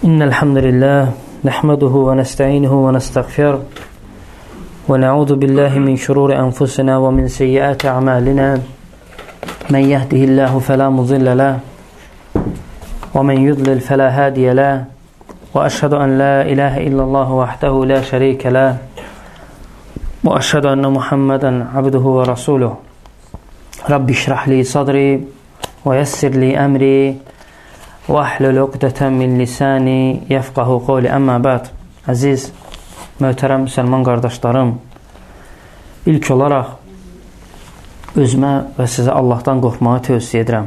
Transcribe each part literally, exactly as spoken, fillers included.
إن الحمد لله نحمده ونستعينه ونستغفره ونعوذ بالله من شرور أنفسنا ومن سيئات أعمالنا من يهده الله فلا مضل له ومن يضلل فلا هادي له وأشهد أن لا إله إلا الله وحده لا شريك له وأشهد أن محمدا عبده ورسوله رب اشرح لي صدري ويسر لي أمري وأحلل عقدة من lisani yefqahu qawli. Əmmə bəd. Əziz, möhtərəm müsəlman qardaşlarım, ilk olaraq özümə və sizə Allahdan qorxmağı tövsiyə edirəm.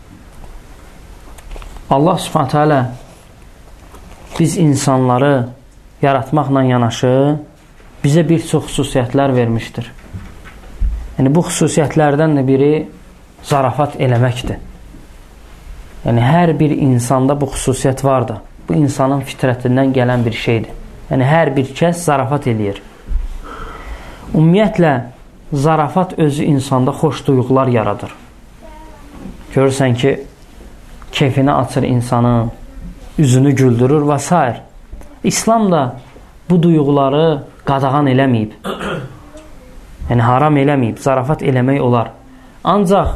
Allah Subhanahu taala biz insanları yaratmaqla yanaşı bizə bir çox xüsusiyyətlər vermişdir. Yəni bu xüsusiyyətlərdən də biri zarafat eləməkdir. Yəni, hər bir insanda bu xüsusiyyət vardır. Bu, insanın fitrətindən gələn bir şeydir. Yəni, hər bir kəs zarafat eləyir. Ümumiyyətlə, zarafat özü insanda xoş duyğular yaradır. Görürsən ki, keyfini açır insanın, üzünü güldürür və s. İslam da bu duyğuları qadağan eləməyib. Yəni, haram eləməyib. Zarafat eləmək olar. Ancaq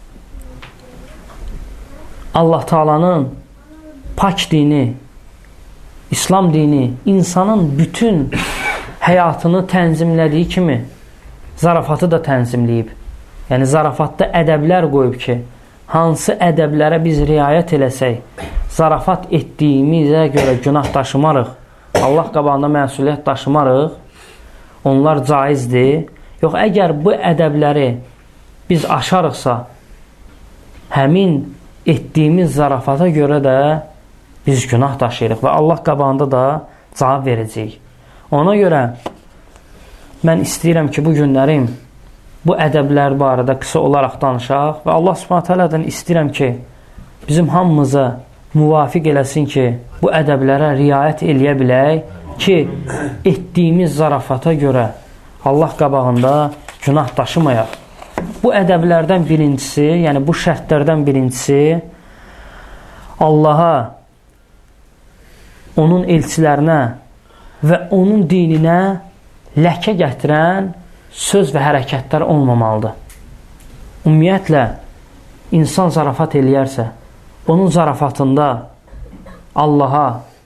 Allah Taala'nın pak dini, İslam dini insanın bütün həyatını tənzimlədiyi kimi zarafatı da tənzimləyib. Yəni zarafatda ədəblər qoyub ki, hansı ədəblərə biz riayət eləsək, zarafat etdiyimizə görə günah daşımarıq, Allah qabağında məsuliyyət daşımarıq, onlar caizdir. Yox, əgər bu ədəbləri biz aşarıqsa, həmin etdiyimiz zarafata görə də biz günah daşıyırıq və Allah qabağında da cavab verəcəyik. Ona görə mən istəyirəm ki, bu günlərim bu ədəblər barədə qısa olaraq danışaq və Allah Subhanahu taalədən istəyirəm ki, bizim hamımıza müvafiq eləsin ki, bu ədəblərə riayət eləyə bilək ki, etdiyimiz zarafata görə Allah qabağında günah daşımayaq. Bu ədəblərdən birincisi, yəni bu şərtlərdən birincisi Allaha, onun elçilərinə və onun dininə ləkə gətirən söz və hərəkətlər olmamalıdır. Ümumiyyətlə, insan zarafat eləyərsə, onun zarafatında Allaha,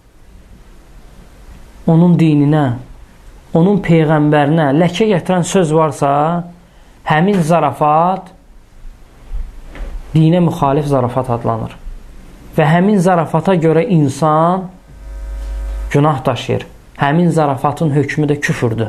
onun dininə, onun peyğəmbərinə ləkə gətirən söz varsa, həmin zarafat dinə müxalif zarafat adlanır. Və həmin zarafata görə insan günah daşıyır. Həmin zarafatın hökmü də küfürdür.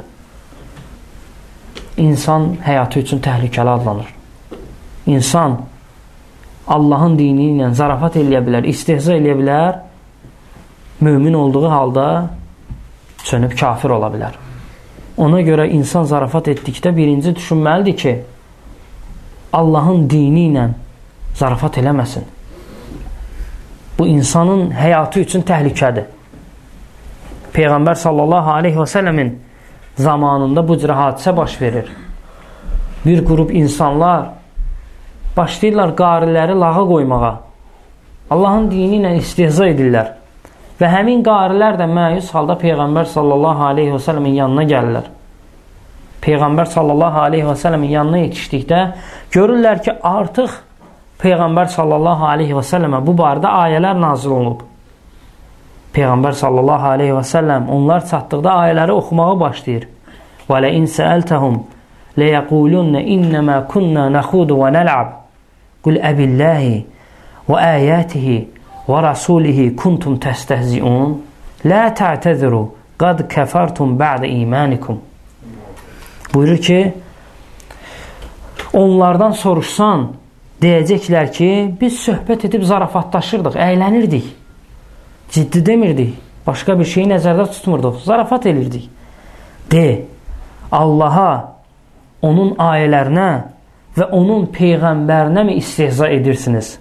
İnsan həyatı üçün təhlükəli adlanır. İnsan Allahın dini ilə zarafat eləyə bilər, istehza eləyə bilər, mömin olduğu halda sönüb kafir ola bilər. Ona görə insan zarafat etdikdə birinci düşünməlidir ki, Allahın dini ilə zarafat eləməsin. Bu, insanın həyatı üçün təhlükədir. Peyğəmbər sallallahu aleyhi və səlləmin zamanında bu cür hadisə baş verir. Bir qrup insanlar başlayırlar qariləri lağa qoymağa. Allahın dini ilə istehza edirlər. Və həmin qarilər də məyus halda Peyğəmbər sallallahu aleyhi və səlləmin yanına gəlirlər. Peyğəmbər sallallahu aleyhi və səlləmin yanına yetişdikdə görürlər ki, artıq Peyğəmbər sallallahu aleyhi və səlləmə bu barədə ayələr nazil olunub. Peyğəmbər sallallahu aleyhi və səlləm onlar çatdıqda ayələri oxumağa başlayır. وَلَئِنْ سَأَلْتَهُمْ لَيَقُولُنَّ إِنَّمَا كُنَّا نَخُوضُ وَنَلْعَبْ قُلْ أَبِ اللَّهِ وَآيَاتِهِ وَرَسُولِهِ كُنْتُمْ تَسْتَهْزِئُونَ لَا تَعْتَذِرُوا قَدْ كَفَرْتُمْ بَعْدَ إِيمَانِكُمْ. Buyurur ki, onlardan soruşsan, deyəcəklər ki, biz söhbət edib zarafatlaşırdıq, əylənirdik, ciddi demirdik, başqa bir şeyi nəzərdə tutmurduq, zarafat edirdik. De, Allaha, onun ayələrinə və onun peyğəmbərinə mi istehza edirsiniz?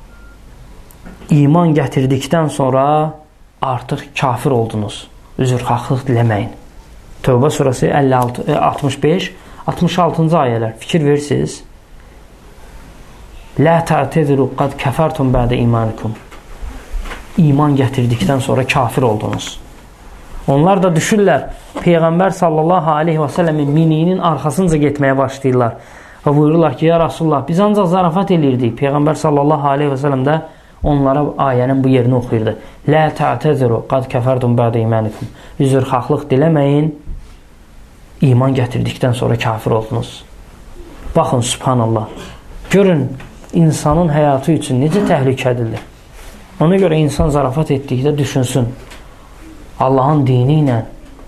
İman gətirdikdən sonra artıq kafir oldunuz. Üzrxahlıq diləməyin. Tövbə surası əlli altı, altmış beş altmış altıncı ayələr. Fikir verirsiniz. Lə tə'təziru qad kəfərtum bə'də imanikum. iman gətirdikdən sonra kafir oldunuz. Onlar da düşürlər, Peyğəmbər sallallahu aleyhi və səlləmin miniyinin arxasınca getməyə başlayırlar. Və buyururlar ki, ya Rasulullah, biz ancaq zarafat elirdik. Peyğəmbər sallallahu aleyhi və səlləm də onlara ayənin bu yerini oxuyurdu. Lə tə'təziru, qad kəfərdum bədə imanikum. Üzrxahlıq diləməyin, iman gətirdikdən sonra kafir oldunuz. Baxın, subhanallah. Görün, insanın həyatı üçün necə təhlükəlidir. Ona görə insan zarafat etdikdə düşünsün. Allahın dini ilə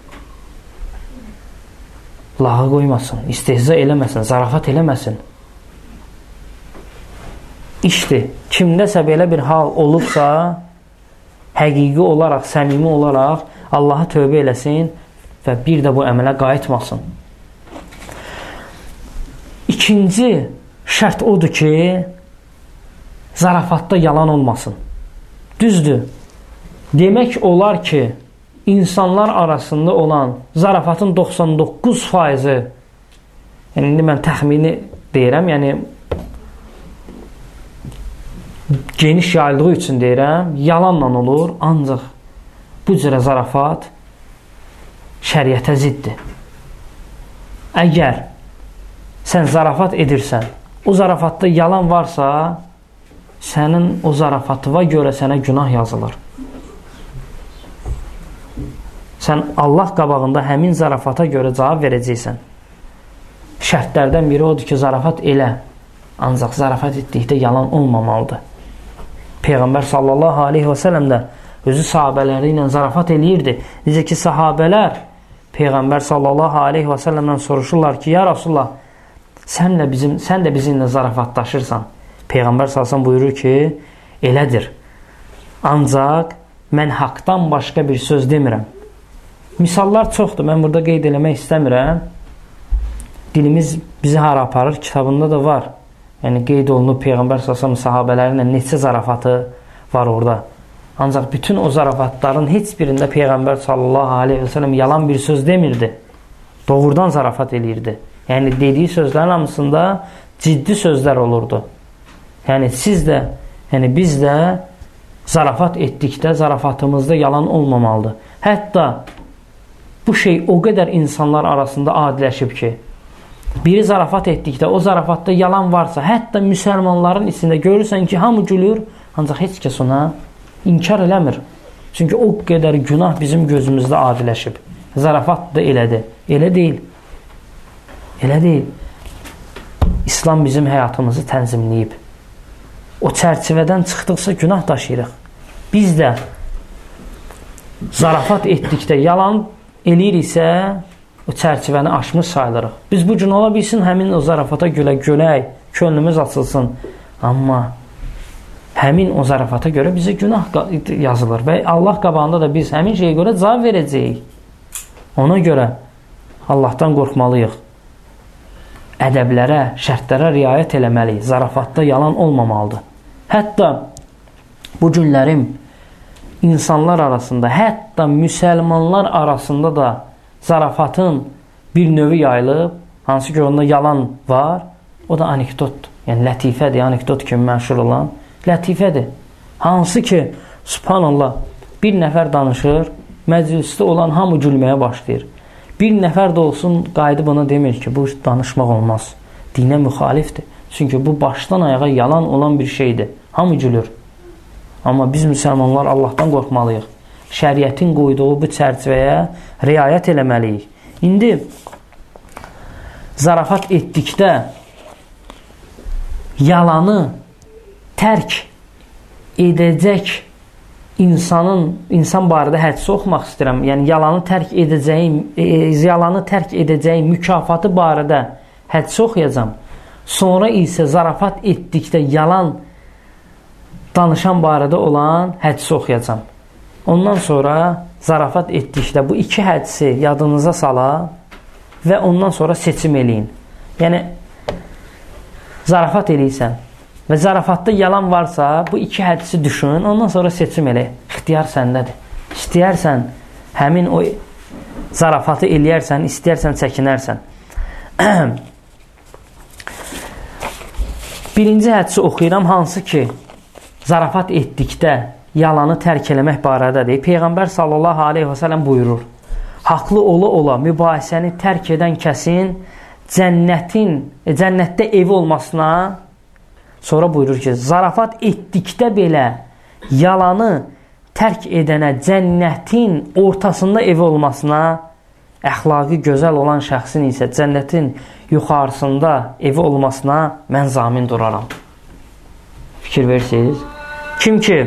lağa qoymasın, istehza eləməsin, zarafat eləməsin. İşte, kimdəsə belə bir hal olubsa, həqiqi olaraq, səmimi olaraq Allaha tövbə eləsin və bir də bu əmələ qayıtmasın. İkinci şərt odur ki, zarafatda yalan olmasın. Düzdür, demək olar ki, insanlar arasında olan zarafatın doxsan doqquz faizi, yəni indi mən təxmini deyirəm, yəni geniş yayıldığı üçün deyirəm, yalanla olur, ancaq bu cürə zarafat şəriətə ziddir. Əgər sən zarafat edirsən, o zarafatda yalan varsa, sənin o zarafatıva görə sənə günah yazılır. Sən Allah qabağında həmin zarafata görə cavab verəcəksən. Şərtlərdən biri odur ki, zarafat elə, ancaq zarafat etdikdə yalan olmamalıdır. Peyğəmbər sallallahu aleyhi və səlləm də özü sahabələri ilə zarafat eləyirdi. Necə ki, sahabələr Peyğəmbər sallallahu aleyhi və səlləmdən soruşurlar ki, ya Rasulullah, sən də, bizim, sən də bizimlə zarafatlaşırsan. Peyğəmbər sallallahu aleyhi və səlləm buyurur ki, elədir. Ancaq mən haqdan başqa bir söz demirəm. Misallar çoxdur, mən burada qeyd eləmək istəmirəm. Dilimiz bizi hara aparır, kitabında da var. Yəni qeyd olunub Peyğəmbər sallallahu əleyhi və səlləm sahabələri ilə neçə zarafatı var orada. Ancaq bütün o zarafatların heç birində Peyğəmbər sallallahu aleyhi və səlləm yalan bir söz demirdi. Doğrudan zarafat eləyirdi. Yəni dediyi sözlərin hamısında ciddi sözlər olurdu. Yəni siz də, yəni biz də zarafat etdikdə zarafatımızda yalan olmamalıdır. Hətta bu şey o qədər insanlar arasında adiləşib ki, biri zarafat etdikdə, o zarafatda yalan varsa, hətta müsəlmanların içində görürsən ki, hamı gülür, ancaq heç kəs ona inkar eləmir. Çünki o qədər günah bizim gözümüzdə adiləşib. Zarafat da elədir. Elə deyil. Elə deyil. İslam bizim həyatımızı tənzimləyib. O çərçivədən çıxdıqsa günah daşıyırıq. Biz də zarafat etdikdə yalan eləyiriksə, o çərçivəni aşmış sayılırıq. Biz bu gün ola bilsin, həmin o zarafata gülə gülək, könlümüz açılsın. Amma həmin o zarafata görə bizə günah yazılır və Allah qabağında da biz həmin şeyə görə cavab verəcəyik. Ona görə Allahdan qorxmalıyıq. Ədəblərə, şərtlərə riayət eləməliyik. Zarafatda yalan olmamalıdır. Hətta bu günlərim insanlar arasında, hətta müsəlmanlar arasında da zarafatın bir növü yayılıb, hansı ki onda yalan var, o da anekdotdur. Yəni lətifədir, anekdot kimi məşhur olan lətifədir. Hansı ki, subhanallah, bir nəfər danışır, məclisdə olan hamı gülməyə başlayır. Bir nəfər də olsun qayıdıb ona demir ki, bu danışmaq olmaz. Dinə müxalifdir. Çünki bu başdan ayağa yalan olan bir şeydir. Hamı gülür. Amma biz müsəlmanlar Allahdan qorxmalıyıq. Şəriətin qoyduğu bu çərçivəyə riayət eləməliyik. İndi zarafat etdikdə yalanı tərk edəcək insanın, insan barədə hədisi oxumaq istəyirəm. Yəni yalanı tərk edəcəyim, e, yalanı tərk edəcəyim mükafatı barədə hədisi oxuyacam. Sonra isə zarafat etdikdə yalan danışan barədə olan hədisi oxuyacam. Ondan sonra zarafat etdikdə bu iki hədisi yadınıza sala və ondan sonra seçim eləyin. Yəni zarafat eləyirsən və zarafatda yalan varsa, bu iki hədisi düşün, ondan sonra seçim elə. İxtiyar səndədir. İstəyərsən, həmin o zarafatı eləyərsən, istəyərsən, çəkinərsən. Birinci hədisi oxuyuram, hansı ki, zarafat etdikdə yalanı tərk eləmək barədədir. Peyğəmbər sallallahu aleyhi və səlləm buyurur, haqlı ola ola mübahisəni tərk edən kəsin cənnətin, e, cənnətdə evi olmasına, sonra buyurur ki, zarafat etdikdə belə yalanı tərk edənə cənnətin ortasında evi olmasına, əxlaqı gözəl olan şəxsin isə cənnətin yuxarısında evi olmasına mən zamin duraram. Fikir verirsiniz? Kim ki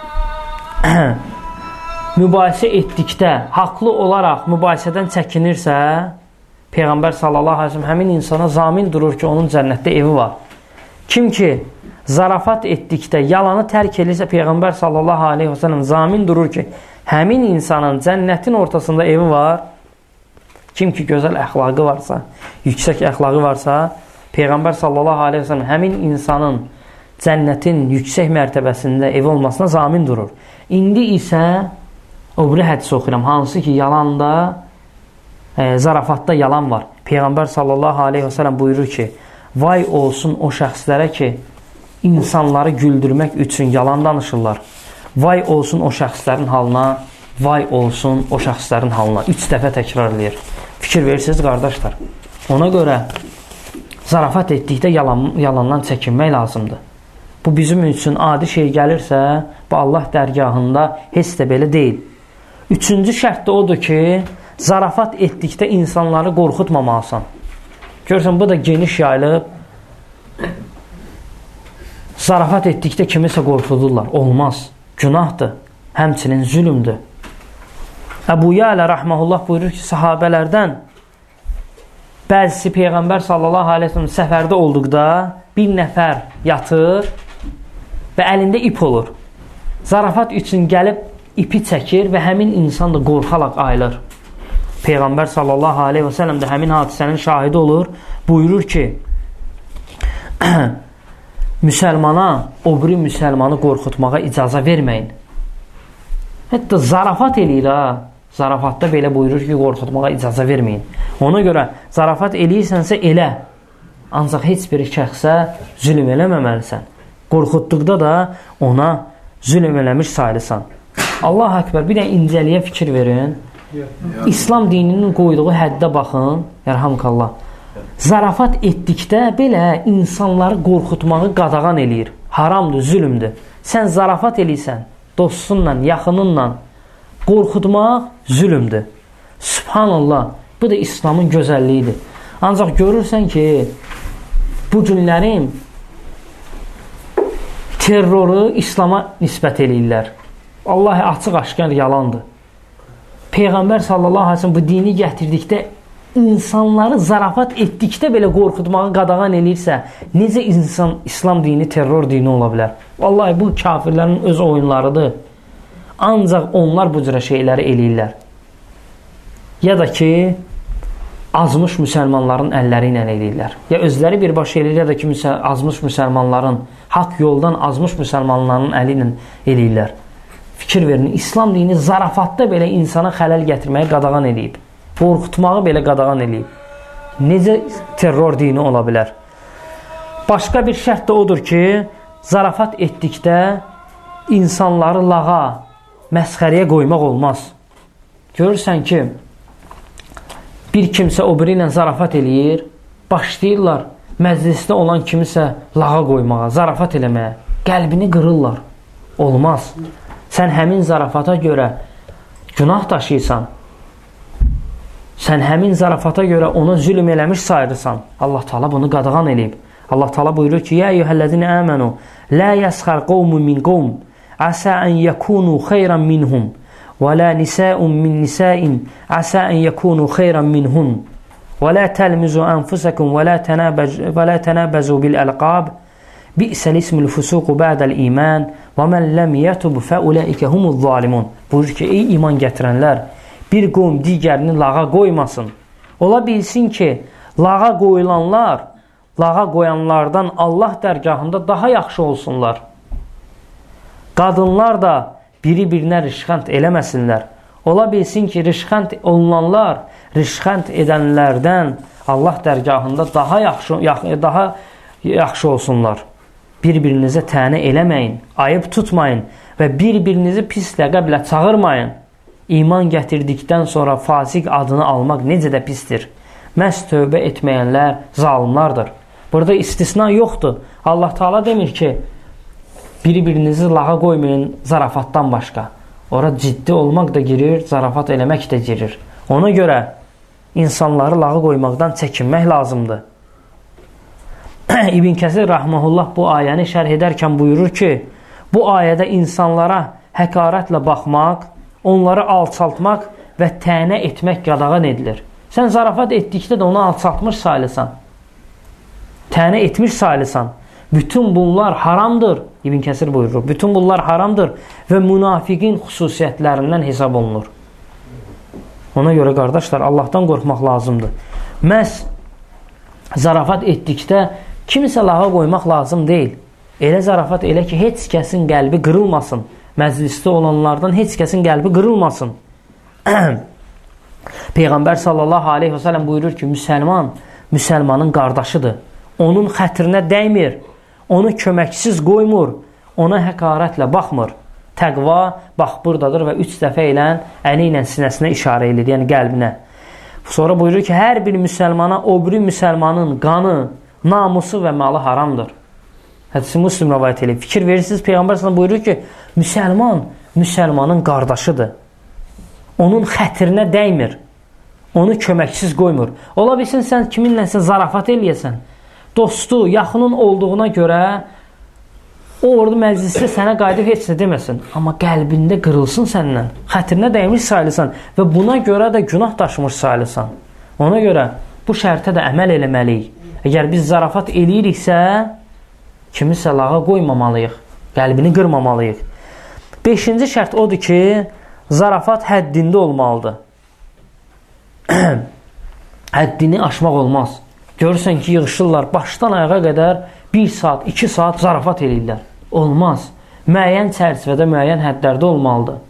mübahisə etdikdə haqlı olaraq mübahisədən çəkinirsə, Peyğəmbər sallallahu aleyhi ve sellem həmin insana zamin durur ki, onun cənnətdə evi var. Kim ki zarafat etdikdə yalanı tərk edirsə, Peyğəmbər sallallahu aleyhi ve sellem zamin durur ki, həmin insanın cənnətin ortasında evi var. Kim ki gözəl əxlaqı varsa, yüksək əxlaqı varsa, Peyğəmbər sallallahu aleyhi ve sellem həmin insanın cənnətin yüksək mərtəbəsində evi olmasına zamin durur. İndi isə o biri hədisi oxuyuram, hansı ki yalanda, e, zarafatda yalan var. Peyğəmbər sallallahu aleyhi ve sellem buyurur ki, vay olsun o şəxslərə ki, insanları güldürmək üçün yalan danışırlar. Vay olsun o şəxslərin halına, vay olsun o şəxslərin halına. Üç dəfə təkrar edir. Fikir verirsiniz, qardaşlar. Ona görə zarafat etdikdə yalan, yalandan çəkinmək lazımdır. Bu bizim üçün adi şey gəlirsə, bu Allah dərgahında heç də belə deyil. Üçüncü şərt də odur ki, zarafat etdikdə insanları qorxutmamalısan. Görürsən, bu da geniş yayılıb. Zarafat etdikdə kimisə qorxudurlar. Olmaz. Günahdır. Həmçinin zülümdür. Əbu Yələ rəhməhullah buyurur ki, sahabələrdən bəzisi Peyğəmbər sallallahu aleyhi ve sellem səfərdə olduqda bir nəfər yatır və əlində ip olur. Zarafat üçün gəlib ipi çəkir və həmin insan da qorxaraq ayılır. Peyğəmbər sallallahu aleyhi ve sellem də həmin hadisənin şahidi olur. Buyurur ki, müsəlmana o biri müsəlmanı qorxutmağa icazə verməyin. Hətta zarafat eləyir ha. Zarafatda belə buyurur ki, qorxutmağa icazə verməyin. Ona görə zarafat eləyirsənsə elə. Ancaq heç bir şəxsə zülm eləməməlisən. Qorxutduqda da ona zülm eləmiş sayılırsan. Allah Akbar, bir də incəliyə fikir verin. İslam dininin qoyduğu həddə baxın. Yarhamkallah. Zarafat etdikdə belə insanları qorxutmağı qadağan eləyir. Haramdır, zülümdür. Sən zarafat eləyirsən, dostunla, yaxınınla qorxutmaq zülümdür. Subhanallah, bu da İslamın gözəlliyidir. Ancaq görürsən ki, bu günlərin terroru İslama nisbət eləyirlər. Vallahi açıq-aşkar yalandır. Peyğəmbər sallallahu aleyhi ve sellem bu dini gətirdikdə, insanları zarafat etdikdə belə qorxutmağı qadağan eləyirsə, necə insan İslam dini terror dini ola bilər? Vallahi bu kafirlərin öz oyunlarıdır. Ancaq onlar bu cürə şeyləri eləyirlər. Ya da ki, azmış müsəlmanların əlləri ilə eləyirlər. Ya özləri birbaşa eləyir, ya da ki, azmış müsəlmanların, haqq yoldan azmış müsəlmanların əli ilə eləyirlər. Fikir verin, İslam dini zarafatda belə insana xələl gətirməyə qadağan eləyib. Qorxutmağı belə qadağan eləyib. Necə terror dini ola bilər? Başqa bir şərt də odur ki, zarafat etdikdə insanları lağa, məsxəriyə qoymaq olmaz. Görürsən ki, bir kimsə o biri ilə zarafat eləyir, başlayırlar məclisdə olan kimisə lağa qoymağa, zarafat eləməyə, qəlbini qırırlar. Olmaz. Sən həmin zarafata görə günah daşıyırsan, sən həmin zarafata görə ona zülm eləmiş sayırsan. Allah Taala bunu qadağan eləyib. Allah Taala buyurur ki, ya eyyuhellezine amenu la yaskhar qawmun min qawm asa an yakunu khayran minhum və la nisa'un min nisa'in asa an yakunu khayran minhun və la talmizu anfusakum və la tanabazu və la tanabazu bil alqab bi'sal ismul fusuq ba'dal iman və men lam yatub fa ulaika humuz zalimun. Buyurur ki, ey iman gətirənlər, bir qovm digərini lağa qoymasın. Ola bilsin ki, lağa qoyulanlar lağa qoyanlardan Allah dərgahında daha yaxşı olsunlar. Qadınlar da biri-birinə rişxənd eləməsinlər. Ola bilsin ki, rişxənd olunanlar rişxənd edənlərdən Allah dərgahında daha yaxşı, daha yaxşı olsunlar. Bir-birinizə tənə eləməyin, ayıb tutmayın və bir-birinizi pis ləqəblə çağırmayın. İman gətirdikdən sonra fasiq adını almaq necə də pisdir. Məhz tövbə etməyənlər zalimlardır. Burada istisna yoxdur. Allah Teala demir ki, bir-birinizi lağa qoymayın zarafatdan başqa. Ora ciddi olmaq da girir, zarafat eləmək də girir. Ona görə insanları lağa qoymaqdan çəkinmək lazımdır. İbn Kəsir Rəhməhullah bu ayəni şərh edərkən buyurur ki, bu ayədə insanlara həqarətlə baxmaq, onları alçaltmaq və tənə etmək qadağan edilir. Sən zarafat etdikdə də onu alçaltmış sayılırsan. Tənə etmiş sayılırsan. Bütün bunlar haramdır. İbn Kəsir buyurur. Bütün bunlar haramdır və münafiqin xüsusiyyətlərindən hesab olunur. Ona görə qardaşlar, Allahdan qorxmaq lazımdır. Məhz zarafat etdikdə kimisə lağa qoymaq lazım deyil. Elə zarafat elə ki, heç kəsin qəlbi qırılmasın. Məclisdə olanlardan heç kəsin qəlbi qırılmasın. Peyğəmbər sallallahu aleyhi və sələm buyurur ki, müsəlman, müsəlmanın qardaşıdır. Onun xətrinə dəymir, onu köməksiz qoymur, ona həqarətlə baxmır. Təqva, bax, buradadır və üç dəfə ilə əli ilə sinəsinə işarə edir, yəni qəlbinə. Sonra buyurur ki, hər bir müsəlmana o biri müsəlmanın qanı, namusu və malı haramdır. Hədisi Müslim rəvayət edir. Fikir verirsiniz, Peyğəmbər sana buyurur ki, müsəlman, müsəlmanın qardaşıdır. Onun xətrinə dəymir, onu köməksiz qoymur. Ola bilsin, sən kiminləsə zarafat eləyəsən, dostu, yaxının olduğuna görə o orada məclisdə sənə qayıdıb heç nə deməsin. Amma qəlbində qırılsın səndən, xətrinə dəymiş sayılırsan və buna görə də günah daşımış sayılırsan. Ona görə bu şərtə də əməl eləməliyik. Əgər biz zarafat eləyiriksə, kimisə lağa qoymamalıyıq, qəlbini qırmamalıyıq. Beşinci şərt odur ki, zarafat həddində olmalıdır. Həddini aşmaq olmaz. Görürsən ki, yığışırlar, başdan ayağa qədər bir saat, iki saat zarafat eləyirlər. Olmaz. Müəyyən çərçivədə, müəyyən həddlərdə olmalıdır.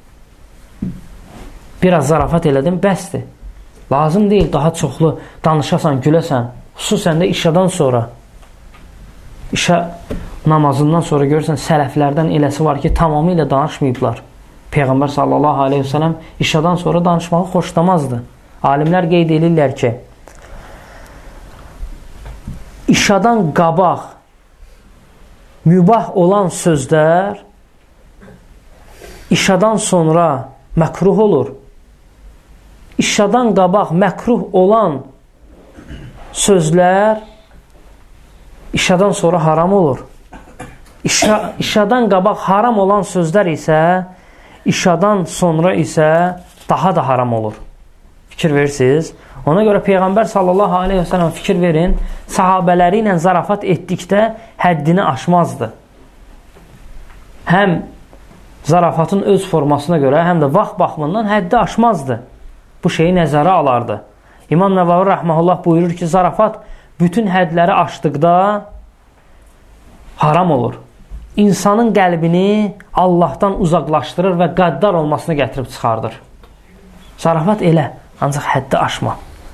Biraz zarafat elədim, bəsdir. Lazım deyil, daha çoxlu danışasan, güləsən. Xüsusən də işadan sonra. İşə namazından sonra görürsən, sələflərdən eləsi var ki, tamamilə danışmayıblar. Peyğəmbər sallallahu aleyhi ve sellem işadan sonra danışmağı xoşlamazdı. Alimlər qeyd edirlər ki, işadan qabaq mübah olan sözlər işadan sonra məkruh olur. İşadan qabaq məkruh olan sözlər işadan sonra haram olur. İşa, işadan qabaq haram olan sözlər isə işadan sonra isə daha da haram olur. Fikir verirsiniz. Ona görə Peyğəmbər sallallahu aleyhi ve sellem fikir verin, sahabələri ilə zarafat etdikdə həddini aşmazdı. Həm zarafatın öz formasına görə, həm də vaxt baxımından həddi aşmazdı. Bu şeyi nəzərə alardı. İmam Nəvavi rəhməhullah buyurur ki, zarafat bütün hədləri aşdıqda haram olur. İnsanın qəlbini Allahdan uzaqlaşdırır və qəddar olmasına gətirib çıxardır. Zarafat elə, ancaq həddi aşma.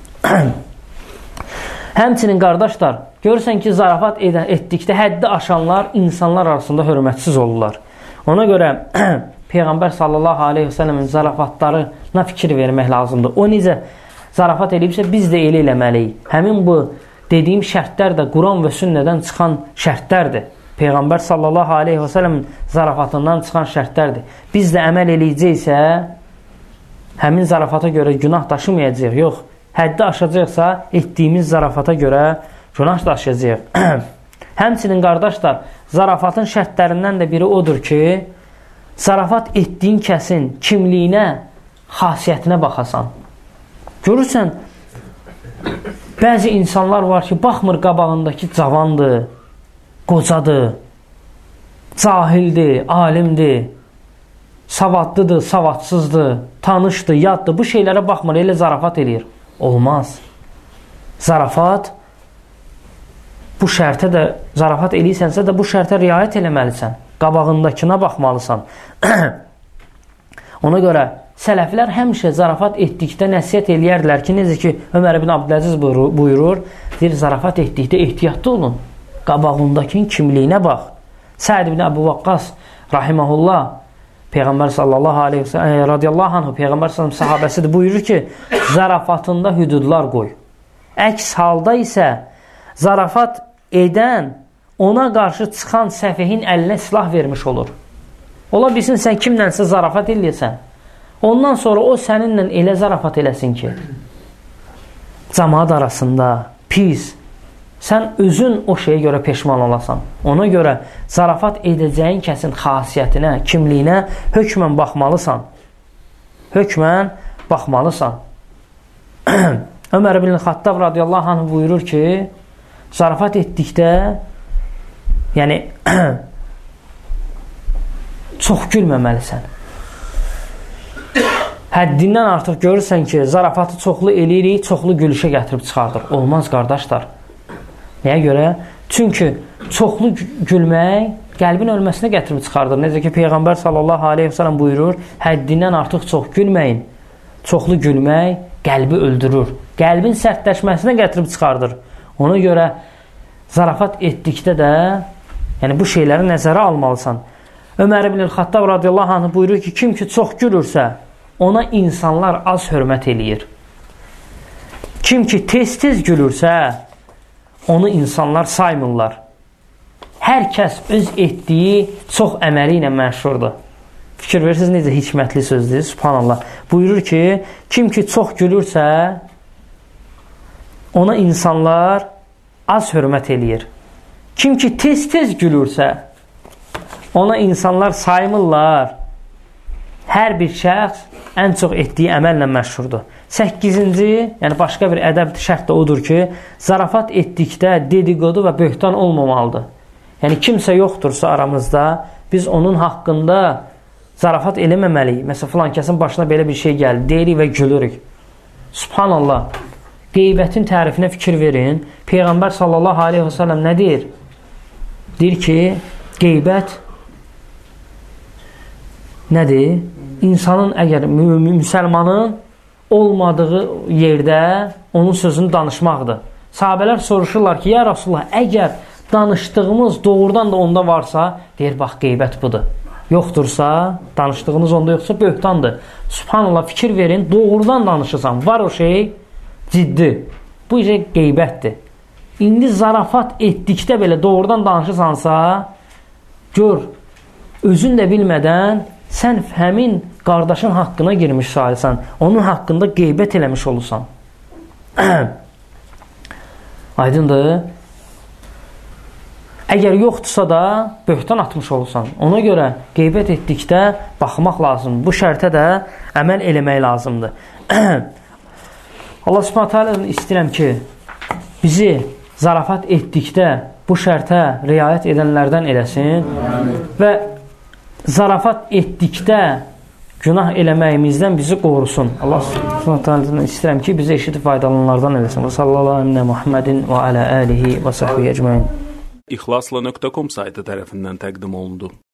Həmçinin qardaşlar, görürsən ki, zarafat etdikdə həddi aşanlar insanlar arasında hörmətsiz olurlar. Ona görə Peyğəmbər sallallahu aleyhi ve sellemin zarafatlarına fikir vermək lazımdır. O necə zarafat edibsə, biz də elə eləməliyik. Həmin bu dediyim şərtlər də Quran və sünnədən çıxan şərtlərdir. Peyğəmbər sallallahu aleyhi ve sellemin zarafatından çıxan şərtlərdir. Biz də əməl eləyəcəksə, həmin zarafata görə günah daşımayacaq. Yox, həddi aşacaqsa, etdiyimiz zarafata görə günah daşıyacaq. Həmçinin qardaşlar, zarafatın şərtlərindən də biri odur ki, zarafat etdiyin kəsin kimliyinə, xasiyyətinə baxasan. Görürsən, bəzi insanlar var ki, baxmır qabağındakı cavandır, qocadır, cahildir, alimdir, savadlıdır, savadsızdır, tanışdır, yaddır. Bu şeylərə baxmır, elə zarafat edir. Olmaz. Zarafat, bu şərtə də, zarafat eləyirsənsə də bu şərtə riayət eləməlisən. Qabağındakına baxmalısan. Ona görə sələflər həmişə zarafat etdikdə nəsiyyət eləyərdilər ki, necə ki, Ömər ibn Abdüləziz buyurur, deyir, zarafat etdikdə ehtiyatlı olun. Qabağındakinin kimliyinə bax. Səd ibn Əbu Vaqqas rahiməhullah Peyğəmbər sallallahu aleyhi və səlləm radiyallahu anhu Peyğəmbər sallallahu aleyhi və səlləm sahabəsidir, buyurur ki, zarafatında hüdudlar qoy. Əks halda isə zarafat edən ona qarşı çıxan səfehin əlinə silah vermiş olur. Ola bilsin, sən kimlənsə zarafat eləyəsən, ondan sonra o səninlə elə zarafat eləsin ki, cəmaat arasında pis, sən özün o şeyə görə peşman olasan. Ona görə zarafat edəcəyin kəsin xasiyyətinə, kimliyinə hökmən baxmalısan. Hökmən baxmalısan. Ömər ibn Xattab radiyallahu anh buyurur ki, zarafat etdikdə, yəni çox gülməməlisən. Həddindən artıq görürsən ki, zarafatı çoxlu eləyirik, çoxlu gülüşə gətirib çıxardır. Olmaz, qardaşlar. Nəyə görə? Çünki çoxlu gülmək qəlbin ölməsinə gətirib çıxardır. Necə ki, Peyğəmbər sallallahu aleyhi və səlləm buyurur, həddindən artıq çox gülməyin. Çoxlu gülmək qəlbi öldürür. Qəlbin sərtləşməsinə gətirib çıxardır. Ona görə zarafat etdikdə də, yəni bu şeyləri nəzərə almalısan. Ömər ibn Xattab radiyallahu anh buyurur ki, kim ki çox gülürsə, ona insanlar az hörmət eləyir. Kim ki tez-tez gülürsə, onu insanlar saymırlar. Hər kəs öz etdiyi çox əməli ilə məşhurdur. Fikir verirsiniz, necə hikmətli sözdür, subhanallah. Buyurur ki, kim ki çox gülürsə, ona insanlar az hörmət eləyir. Kim ki tez-tez gülürsə, ona insanlar saymırlar. Hər bir şəxs ən çox etdiyi əməllə məşhurdur. Səkkizinci, yəni başqa bir ədəb şərt də odur ki, zarafat etdikdə dedikodu və böhtan olmamalıdır. Yəni kimsə yoxdursa aramızda, biz onun haqqında zarafat eləməməliyik. Məsələn, filan kəsin başına belə bir şey gəlir, deyirik və gülürük. Subhanallah, qeybətin tərifinə fikir verin. Peyğəmbər sallallahu aleyhi və səlləm nə deyir? Deyir ki, qeybət nədir? İnsanın əgər müsəlmanın olmadığı yerdə onun sözünü danışmaqdır. Sahabələr soruşurlar ki, ya Rasulullah, əgər danışdığımız doğrudan da onda varsa, deyir, bax, qeybət budur. Yoxdursa, danışdığınız onda yoxsa böhtandır. Subhanallah, fikir verin, doğrudan danışırsan, var o şey, ciddi. Bu şey qeybətdir. İndi zarafat etdikdə belə doğrudan danışırsansa, gör, özün də bilmədən sən həmin qardaşın haqqına girmiş sayılsan, onun haqqında qeybət eləmiş olursan. Aydındır. Əgər yoxdursa da böhtan atmış olursan. Ona görə qeybət etdikdə baxmaq lazımdır. Bu şərtə də əməl eləmək lazımdır. Allah Subhanahu taala istəyirəm ki, bizi zarafat etdikdə bu şərtə riayət edənlərdən eləsin və zarafat etdikdə günah eləməyimizdən bizi qorusun. Allah Subhanahu taala istəyirəm ki, bizi eşidib faydalananlardan eləsin. Sallallahu əleyhi Muhammedin və alə alihi və səhbihi ecmaîn. İxlasla nöqtə com saytı tərəfindən təqdim olundu.